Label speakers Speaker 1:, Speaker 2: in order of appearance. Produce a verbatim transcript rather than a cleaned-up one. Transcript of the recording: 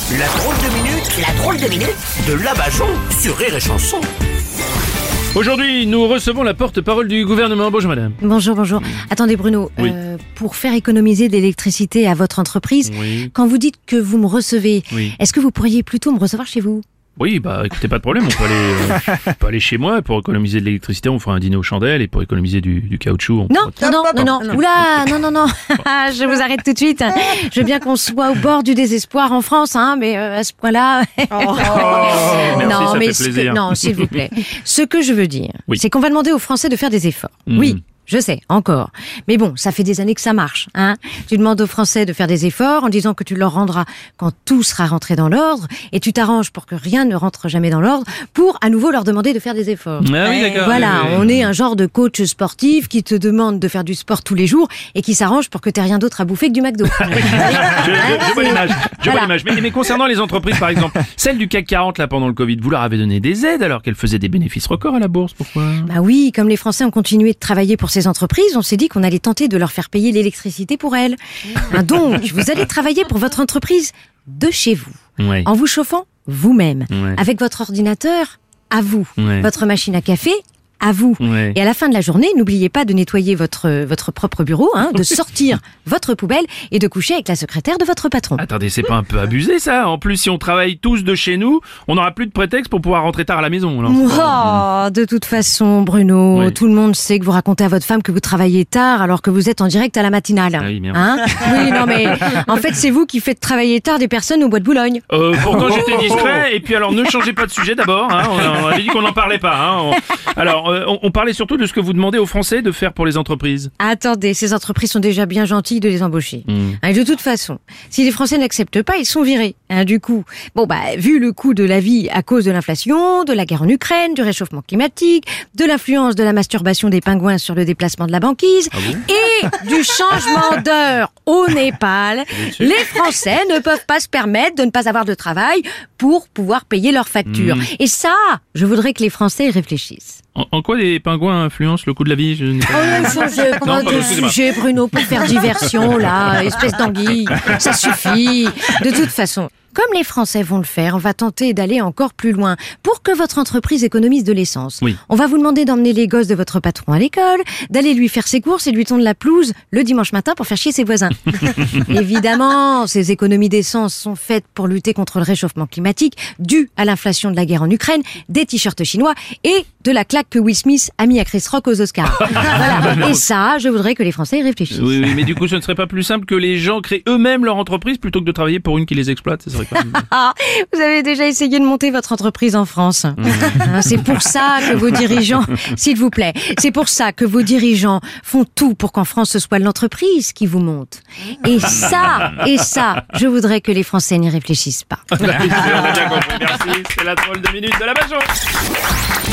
Speaker 1: La drôle de minute, la drôle de minute de Labajon sur Rire et Chanson.
Speaker 2: Aujourd'hui, nous recevons la porte-parole du gouvernement. Bonjour madame.
Speaker 3: Bonjour, bonjour. Attendez Bruno,
Speaker 2: Oui.
Speaker 3: euh, pour faire économiser de l'électricité à votre entreprise,
Speaker 2: Oui.
Speaker 3: quand vous dites que vous me recevez,
Speaker 2: Oui.
Speaker 3: est-ce que vous pourriez plutôt me recevoir chez vous?
Speaker 2: Oui, bah écoutez, pas de problème, on peut aller, euh, on peut aller chez moi pour économiser de l'électricité, on fera un dîner aux chandelles et pour économiser du, du caoutchouc. On...
Speaker 3: Non, non, non, non, non. Oula, non, non, non. Je vous arrête tout de suite. Je veux bien qu'on soit au bord du désespoir en France, hein, mais euh, à ce point-là...
Speaker 2: Oh, merci,
Speaker 3: non,
Speaker 2: ça
Speaker 3: mais
Speaker 2: fait
Speaker 3: ce que-
Speaker 2: plaisir.
Speaker 3: non, s'il vous plaît. Ce que je veux dire,
Speaker 2: Oui.
Speaker 3: c'est qu'on va demander aux Français de faire des efforts.
Speaker 2: Mhm.
Speaker 3: Oui. Je sais, encore. Mais bon, ça fait des années que ça marche, hein. Tu demandes aux Français de faire des efforts en disant que tu leur rendras quand tout sera rentré dans l'ordre, et tu t'arranges pour que rien ne rentre jamais dans l'ordre, pour à nouveau leur demander de faire des efforts.
Speaker 2: Ah oui, d'accord.
Speaker 3: Voilà,
Speaker 2: oui, oui.
Speaker 3: on est un genre de coach sportif qui te demande de faire du sport tous les jours et qui s'arrange pour que t'aies rien d'autre à bouffer que du McDo.
Speaker 2: Je, je- je vois l'image. Je vois
Speaker 3: Voilà.
Speaker 2: l'image. Mais, mais concernant les entreprises, par exemple, celle du C A C quarante là pendant le Covid, vous leur avez donné des aides alors qu'elles faisaient des bénéfices records à la bourse. Pourquoi?
Speaker 3: Bah oui, comme les Français ont continué de travailler pour ces entreprises, on s'est dit qu'on allait tenter de leur faire payer l'électricité pour elles. Hein, donc, vous allez travailler pour votre entreprise de chez vous,
Speaker 2: Ouais.
Speaker 3: en vous chauffant vous-même,
Speaker 2: Ouais.
Speaker 3: avec votre ordinateur à vous,
Speaker 2: Ouais.
Speaker 3: votre machine à café à vous.
Speaker 2: Ouais.
Speaker 3: Et à la fin de la journée, n'oubliez pas de nettoyer votre, votre propre bureau, hein, de sortir votre poubelle et de coucher avec la secrétaire de votre patron.
Speaker 2: Attendez, c'est pas un peu abusé ça? En plus, si on travaille tous de chez nous, on n'aura plus de prétexte pour pouvoir rentrer tard à la maison. alors.
Speaker 3: Oh, de toute façon, Bruno,
Speaker 2: Oui.
Speaker 3: tout le monde sait que vous racontez à votre femme que vous travaillez tard alors que vous êtes en direct à la matinale.
Speaker 2: Ah oui, merde.
Speaker 3: Hein oui, non mais en fait, c'est vous qui faites travailler tard des personnes au bois de Boulogne.
Speaker 2: Euh, pourtant j'étais discret, et puis alors ne changez pas de sujet d'abord, hein. on, on avait dit qu'on n'en parlait pas. Hein. On- alors euh, on, on parlait surtout de ce que vous demandez aux Français de faire pour les entreprises.
Speaker 3: Attendez, ces entreprises sont déjà bien gentilles de les embaucher.
Speaker 2: Mm.
Speaker 3: Hein, et de toute façon, si les Français n'acceptent pas, ils sont virés. Hein, du coup, bon bah vu le coût de la vie à cause de l'inflation, de la guerre en Ukraine, du réchauffement climatique, de l'influence de la masturbation des pingouins sur le déplacement de la banquise
Speaker 2: Ah bon
Speaker 3: et du changement d'heure au Népal,
Speaker 2: sûr.
Speaker 3: les Français ne peuvent pas se permettre de ne pas avoir de travail pour pouvoir payer leurs factures.
Speaker 2: Mm.
Speaker 3: Et ça, je voudrais que les Français y réfléchissent.
Speaker 2: En, en quoi les pingouins influencent le coût de la vie? Je n'ai pas-
Speaker 3: Oh, là, changez pas
Speaker 2: Non, pardon,
Speaker 3: de
Speaker 2: excusez-moi.
Speaker 3: sujet, Bruno, pour faire diversion, là, espèce d'anguille. Ça suffit. De toute façon, comme les Français vont le faire, on va tenter d'aller encore plus loin pour que votre entreprise économise de l'essence.
Speaker 2: Oui.
Speaker 3: On va vous demander d'emmener les gosses de votre patron à l'école, d'aller lui faire ses courses et lui tondre la pelouse le dimanche matin pour faire chier ses voisins. Évidemment, ces économies d'essence sont faites pour lutter contre le réchauffement climatique dû à l'inflation de la guerre en Ukraine, des t-shirts chinois et de la claque que Will Smith a mis à Chris Rock aux Oscars. Voilà. Et ça, je voudrais que les Français y réfléchissent.
Speaker 2: Oui, oui, mais du coup ce ne serait pas plus simple que les gens créent eux-mêmes leur entreprise plutôt que de travailler pour une qui les exploite? Ça serait quand même...
Speaker 3: Ah, vous avez déjà essayé de monter votre entreprise en France. Hein, c'est pour ça que vos dirigeants, s'il vous plaît, c'est pour ça que vos dirigeants font tout pour qu'en France ce soit l'entreprise qui vous monte. Et ça, et ça, je voudrais que les Français n'y réfléchissent pas.
Speaker 2: On a bien compris, merci, c'est la drôle de minute de Labajon.